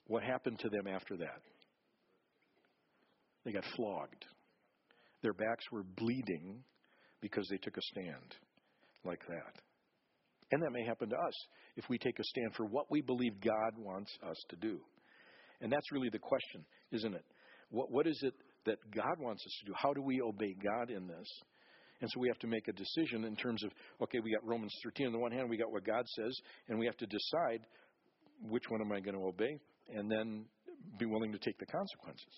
What happened to them after that? They got flogged. Their backs were bleeding because they took a stand like that. And that may happen to us if we take a stand for what we believe God wants us to do. And that's really the question, isn't it? What is it that God wants us to do? How do we obey God in this? And so we have to make a decision in terms of, okay, we got Romans 13 on the one hand, we got what God says, and we have to decide which one am I going to obey, and then be willing to take the consequences.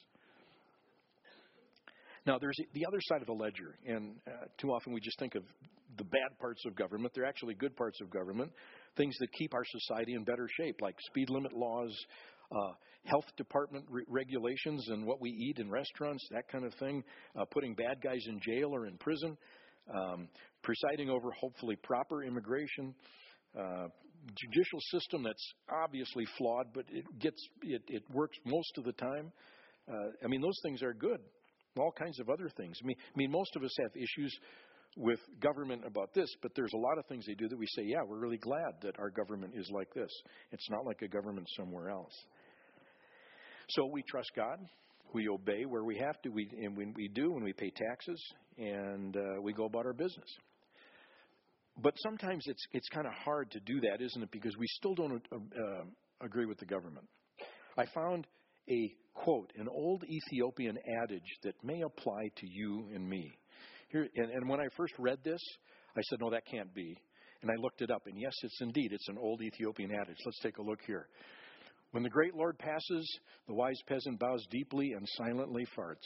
Now, there's the other side of the ledger, and too often we just think of the bad parts of government. They're actually good parts of government, things that keep our society in better shape, like speed limit laws, health department regulations, and what we eat in restaurants, that kind of thing, putting bad guys in jail or in prison, presiding over hopefully proper immigration, judicial system that's obviously flawed, but it works most of the time. Those things are good. All kinds of other things. Most of us have issues with government about this, but there's a lot of things they do that we say, yeah, we're really glad that our government is like this. It's not like a government somewhere else. So we trust God. We obey where we have to. And when we do, when we pay taxes, and we go about our business. But sometimes it's kind of hard to do that, isn't it? Because we still don't agree with the government. I found a quote, an old Ethiopian adage that may apply to you and me. Here, and when I first read this, I said, no, that can't be. And I looked it up, and yes, it's an old Ethiopian adage. Let's take a look here. When the great Lord passes, the wise peasant bows deeply and silently farts.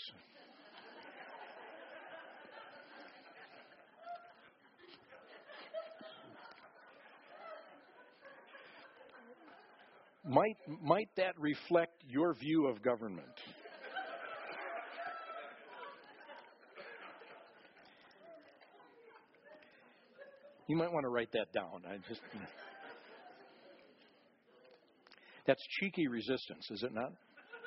Might that reflect your view of government? You might want to write that down. That's cheeky resistance, is it not?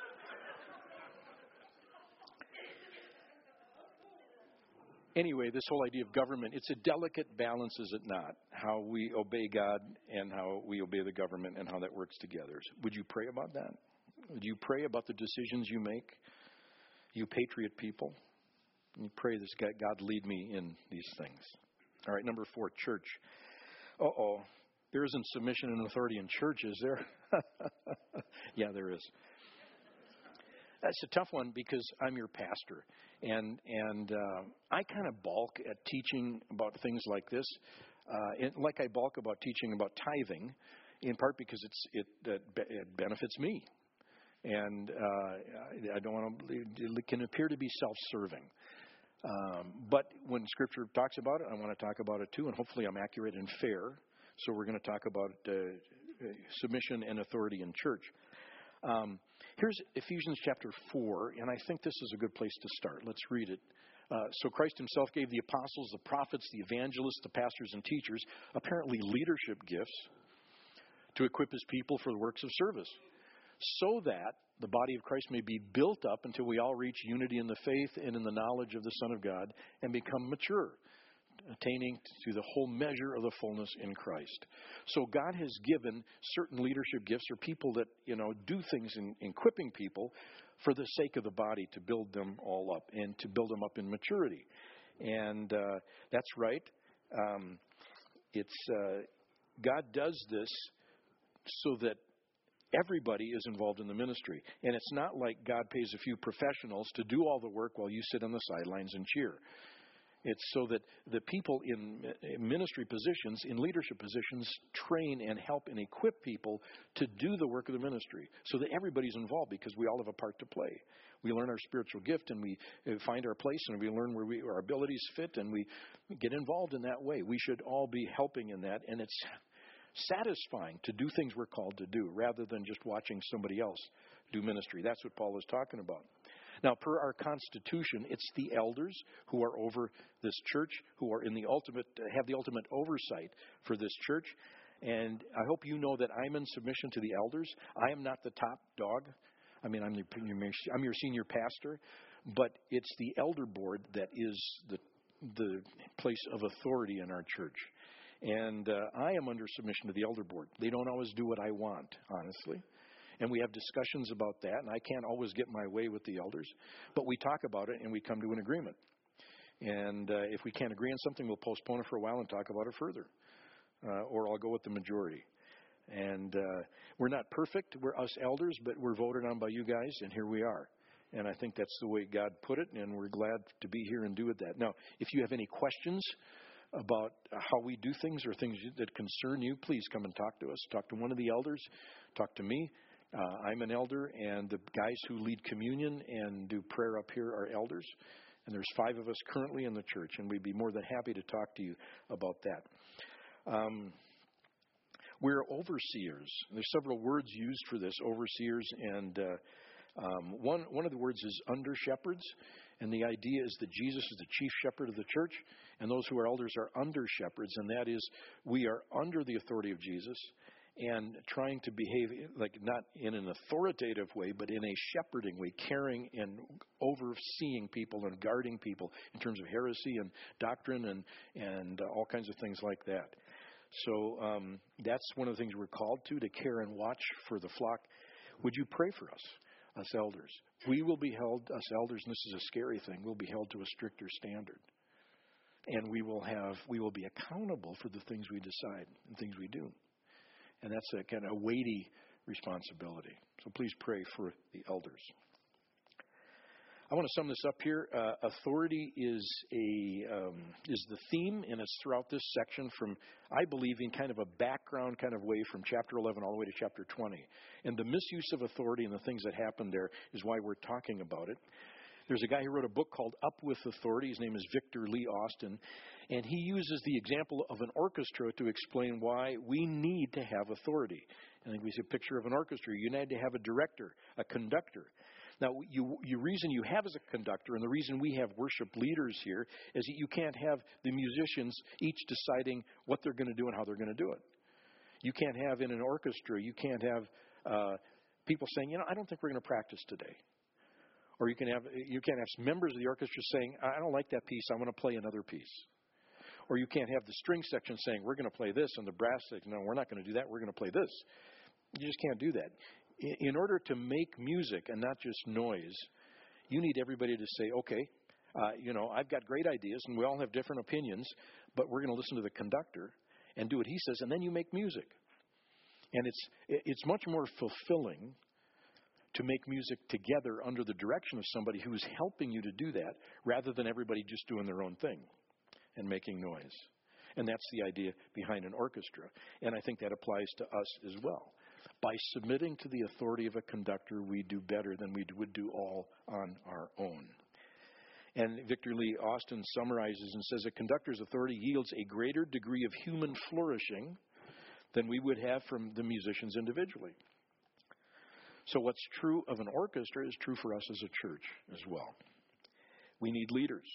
Anyway, this whole idea of government, it's a delicate balance, is it not? How we obey God and how we obey the government and how that works together. Would you pray about that? Would you pray about the decisions you make? You patriot people. And you pray this God lead me in these things. All right, number 4, church. There isn't submission and authority in church, is there? Yeah, there is. That's a tough one because I'm your pastor, and I kind of balk at teaching about things like this, like I balk about teaching about tithing, in part because it benefits me, and I don't want to. It can appear to be self-serving, but when Scripture talks about it, I want to talk about it too, and hopefully I'm accurate and fair. So we're going to talk about submission and authority in church. Here's Ephesians chapter 4, and I think this is a good place to start. Let's read it. So Christ himself gave the apostles, the prophets, the evangelists, the pastors and teachers, apparently leadership gifts, to equip his people for the works of service, so that the body of Christ may be built up until we all reach unity in the faith and in the knowledge of the Son of God and become mature, attaining to the whole measure of the fullness in Christ. So God has given certain leadership gifts or people that, do things in equipping people for the sake of the body to build them all up and to build them up in maturity. And that's right. God does this so that everybody is involved in the ministry. And it's not like God pays a few professionals to do all the work while you sit on the sidelines and cheer. It's so that the people in ministry positions, in leadership positions, train and help and equip people to do the work of the ministry, so that everybody's involved because we all have a part to play. We learn our spiritual gift and we find our place and we learn where our abilities fit and we get involved in that way. We should all be helping in that, and it's satisfying to do things we're called to do rather than just watching somebody else do ministry. That's what Paul is talking about. Now, per our Constitution, it's the elders who are over this church, who are have the ultimate oversight for this church. And I hope you know that I'm in submission to the elders. I am not the top dog. I'm your senior pastor, but it's the elder board that is the place of authority in our church. And I am under submission to the elder board. They don't always do what I want, honestly. And we have discussions about that, and I can't always get my way with the elders, but we talk about it and we come to an agreement. And if we can't agree on something, we'll postpone it for a while and talk about it further. Or I'll go with the majority. And we're not perfect, we're us elders, but we're voted on by you guys, and here we are. And I think that's the way God put it, and we're glad to be here and do it that. Now, if you have any questions about how we do things or things that concern you, please come and talk to us. Talk to one of the elders. Talk to me. I'm an elder, and the guys who lead communion and do prayer up here are elders. And there's 5 of us currently in the church, and we'd be more than happy to talk to you about that. We're overseers. There's several words used for this, overseers, and one of the words is under shepherds, and the idea is that Jesus is the chief shepherd of the church, and those who are elders are under shepherds, and that is we are under the authority of Jesus and trying to behave like not in an authoritative way, but in a shepherding way, caring and overseeing people and guarding people in terms of heresy and doctrine and all kinds of things like that. So that's one of the things we're called to care and watch for the flock. Would you pray for us elders? We will be held, us elders, and this is a scary thing, we'll be held to a stricter standard. And we will be accountable for the things we decide and things we do. And that's a kind of weighty responsibility. So please pray for the elders. I want to sum this up here. Authority is the theme, and it's throughout this section from, I believe, in kind of a background kind of way from chapter 11 all the way to chapter 20. And the misuse of authority and the things that happen there is why we're talking about it. There's a guy who wrote a book called Up with Authority. His name is Victor Lee Austin. And he uses the example of an orchestra to explain why we need to have authority. I think we see a picture of an orchestra. You need to have a director, a conductor. Now, the reason you have as a conductor and the reason we have worship leaders here is that you can't have the musicians each deciding what they're going to do and how they're going to do it. You can't have in an orchestra, you can't have people saying, I don't think we're going to practice today. Or you can't have members of the orchestra saying, I don't like that piece, I want to play another piece. Or you can't have the string section saying, we're going to play this, and the brass section, no, we're not going to do that, we're going to play this. You just can't do that. In order to make music and not just noise, you need everybody to say, okay, I've got great ideas, and we all have different opinions, but we're going to listen to the conductor and do what he says, and then you make music. And it's much more fulfilling to make music together under the direction of somebody who is helping you to do that, rather than everybody just doing their own thing and making noise. And that's the idea behind an orchestra. And I think that applies to us as well. By submitting to the authority of a conductor, we do better than we would do all on our own. And Victor Lee Austin summarizes and says, a conductor's authority yields a greater degree of human flourishing than we would have from the musicians individually. So what's true of an orchestra is true for us as a church as well. We need leaders.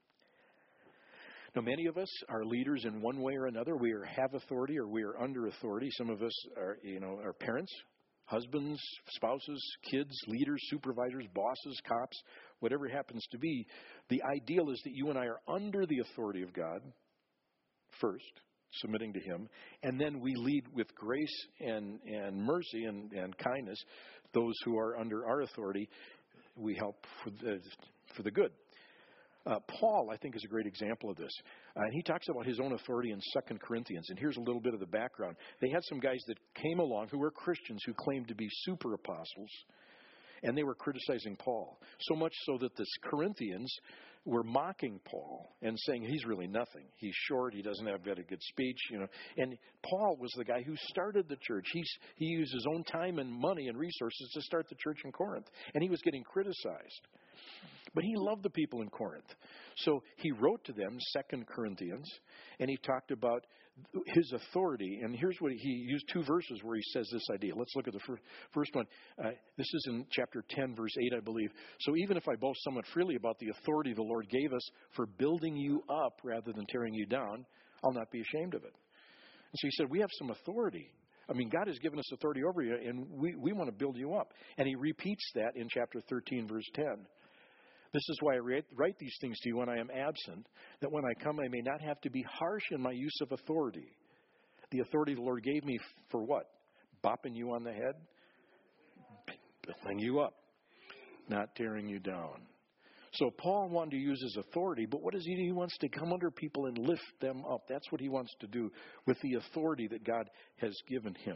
Now, many of us are leaders in one way or another. We have authority or we are under authority. Some of us are, are parents, husbands, spouses, kids, leaders, supervisors, bosses, cops, whatever it happens to be. The ideal is that you and I are under the authority of God first, submitting to Him, and then we lead with grace and mercy and kindness those who are under our authority. We help for the good. Paul, I think, is a great example of this. And he talks about his own authority in 2 Corinthians. And here's a little bit of the background. They had some guys that came along who were Christians who claimed to be super apostles. And they were criticizing Paul. So much so that the Corinthians were mocking Paul and saying he's really nothing. He's short. He doesn't have very good speech. And Paul was the guy who started the church. He used his own time and money and resources to start the church in Corinth. And he was getting criticized. But he loved the people in Corinth. So he wrote to them 2 Corinthians, and he talked about his authority. And here's what he used 2 verses where he says this idea. Let's look at the first one. This is in chapter 10, verse 8, I believe. So even if I boast somewhat freely about the authority the Lord gave us for building you up rather than tearing you down, I'll not be ashamed of it. And so he said, we have some authority. I mean, God has given us authority over you, and we want to build you up. And he repeats that in chapter 13, verse 10. This is why I write these things to you when I am absent, that when I come I may not have to be harsh in my use of authority. The authority the Lord gave me for what? Bopping you on the head? building you up, not tearing you down. So Paul wanted to use his authority, but what does he do? He wants to come under people and lift them up. That's what he wants to do with the authority that God has given him.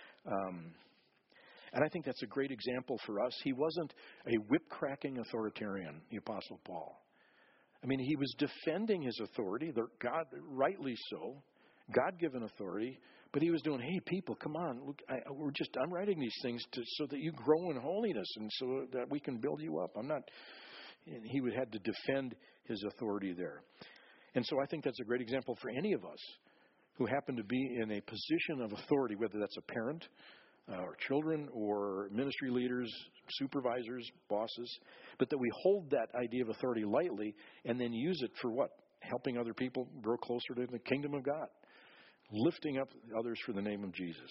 And I think that's a great example for us. He wasn't a whip-cracking authoritarian, the Apostle Paul. I mean, he was defending his authority, God, rightly so, God-given authority, but he was doing, hey, people, come on, look, I'm writing these things so that you grow in holiness and so that we can build you up. He had to defend his authority there. And so I think that's a great example for any of us who happen to be in a position of authority, whether that's a parent or children or ministry leaders, supervisors, bosses, but that we hold that idea of authority lightly and then use it for what? Helping other people grow closer to the kingdom of God, lifting up others for the name of Jesus.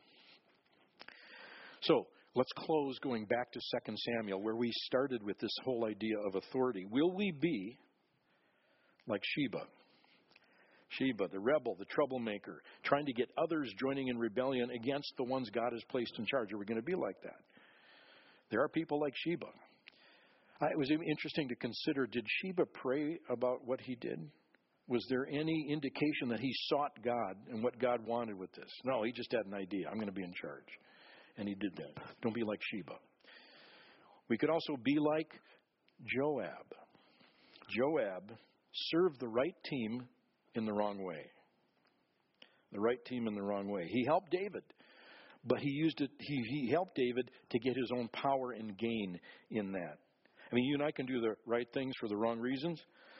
So let's close going back to 2 Samuel, where we started with this whole idea of authority. Will we be like Sheba? Sheba, the rebel, the troublemaker, trying to get others joining in rebellion against the ones God has placed in charge. Are we going to be like that? There are people like Sheba. It was interesting to consider, did Sheba pray about what he did? Was there any indication that he sought God and what God wanted with this? No, he just had an idea. I'm going to be in charge. And he did that. Don't be like Sheba. We could also be like Joab. Joab served the right team in the wrong way. The right team in the wrong way. He helped David, but he used it. He helped David to get his own power and gain in that. I mean, you and I can do the right things for the wrong reasons.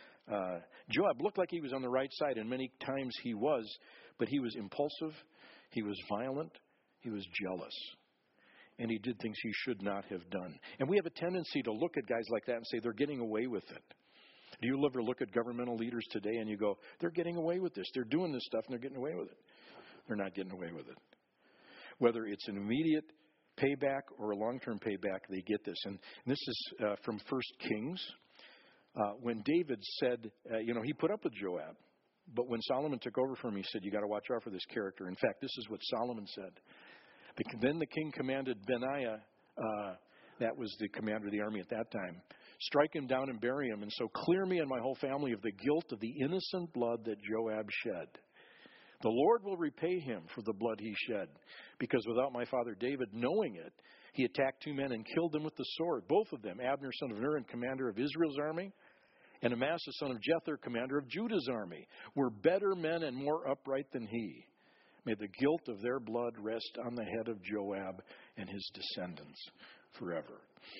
Joab looked like he was on the right side, and many times he was, but he was impulsive, he was violent, he was jealous, and he did things he should not have done. And we have a tendency to look at guys like that and say they're getting away with it. Do you ever look at governmental leaders today and you go, they're getting away with this, they're doing this stuff and they're getting away with it? They're not getting away with it. Whether it's an immediate payback or a long-term payback, they get this. And this is from 1 Kings. When David said, he put up with Joab, but when Solomon took over from him, he said, you got to watch out for this character. In fact, this is what Solomon said. Then the king commanded Benaiah, that was the commander of the army at that time, strike him down and bury him, and so clear me and my whole family of the guilt of the innocent blood that Joab shed. The Lord will repay him for the blood he shed, because without my father David knowing it, he attacked 2 men and killed them with the sword, both of them, Abner son of Ner, commander of Israel's army, and Amasa son of Jether, commander of Judah's army, were better men and more upright than he. May the guilt of their blood rest on the head of Joab and his descendants forever.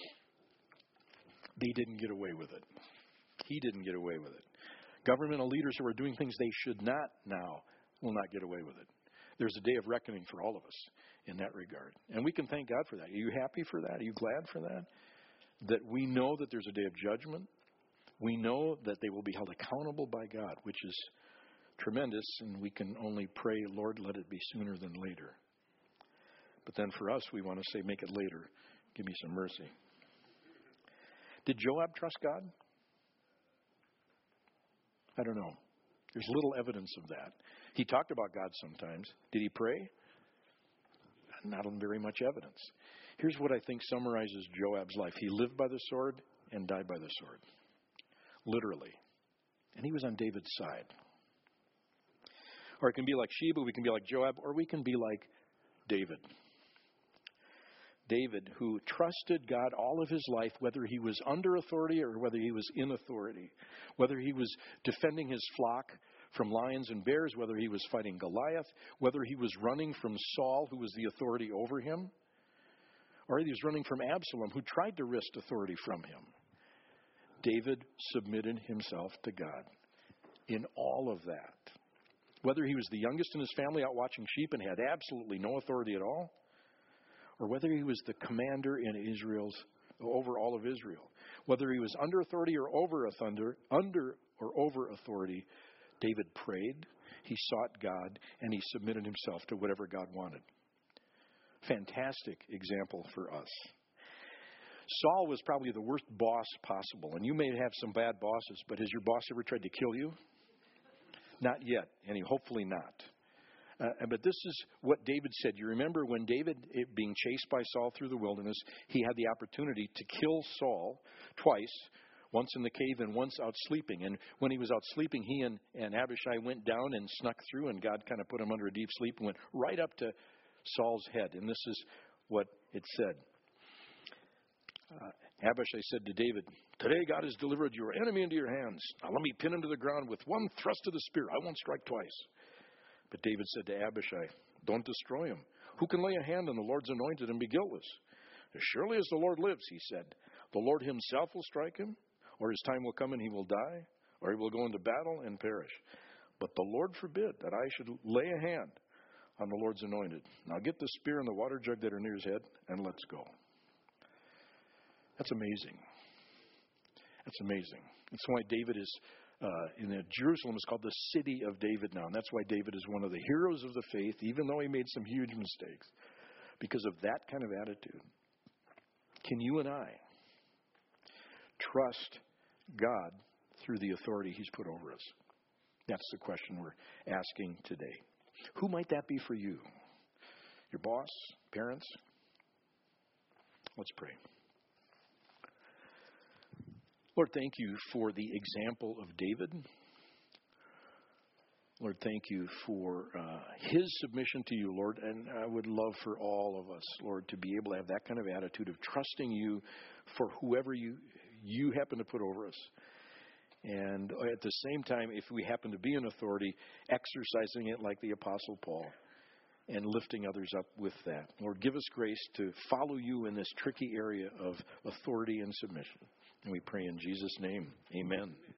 They didn't get away with it. He didn't get away with it. Governmental leaders who are doing things they should not now will not get away with it. There's a day of reckoning for all of us in that regard. And we can thank God for that. Are you happy for that? Are you glad for that? That we know that there's a day of judgment. We know that they will be held accountable by God, which is tremendous, and we can only pray, Lord, let it be sooner than later. But then for us, we want to say, make it later. Give me some mercy. Did Joab trust God? I don't know. There's little evidence of that. He talked about God sometimes. Did he pray? Not very much evidence. Here's what I think summarizes Joab's life. He lived by the sword and died by the sword. Literally. And he was on David's side. Or it can be like Sheba, we can be like Joab, or we can be like David. David, who trusted God all of his life, whether he was under authority or whether he was in authority, whether he was defending his flock from lions and bears, whether he was fighting Goliath, whether he was running from Saul, who was the authority over him, or he was running from Absalom, who tried to wrest authority from him. David submitted himself to God in all of that. Whether he was the youngest in his family out watching sheep and had absolutely no authority at all, or whether he was the commander in over all of Israel, whether he was under authority or over authority, David prayed, he sought God, and he submitted himself to whatever God wanted. Fantastic example for us. Saul was probably the worst boss possible, and you may have some bad bosses, but has your boss ever tried to kill you? Not yet, and hopefully not. But this is what David said. You remember when David, being chased by Saul through the wilderness, he had the opportunity to kill Saul twice, once in the cave and once out sleeping. And when he was out sleeping, he and Abishai went down and snuck through, and God kind of put him under a deep sleep and went right up to Saul's head. And this is what it said. Abishai said to David, "Today God has delivered your enemy into your hands. Now let me pin him to the ground with one thrust of the spear. I won't strike twice." But David said to Abishai, "Don't destroy him. Who can lay a hand on the Lord's anointed and be guiltless? As surely as the Lord lives," he said, "the Lord himself will strike him, or his time will come and he will die, or he will go into battle and perish. But the Lord forbid that I should lay a hand on the Lord's anointed. Now get the spear and the water jug that are near his head, and let's go." That's amazing. That's amazing. That's why David is, Jerusalem is called the city of David now. And that's why David is one of the heroes of the faith, even though he made some huge mistakes. Because of that kind of attitude. Can you and I trust God through the authority he's put over us? That's the question we're asking today. Who might that be for you? Your boss? Parents? Let's pray. Lord, thank you for the example of David. Lord, thank you for his submission to you, Lord. And I would love for all of us, Lord, to be able to have that kind of attitude of trusting you for whoever you happen to put over us. And at the same time, if we happen to be in authority, exercising it like the Apostle Paul and lifting others up with that. Lord, give us grace to follow you in this tricky area of authority and submission. And we pray in Jesus' name. Amen.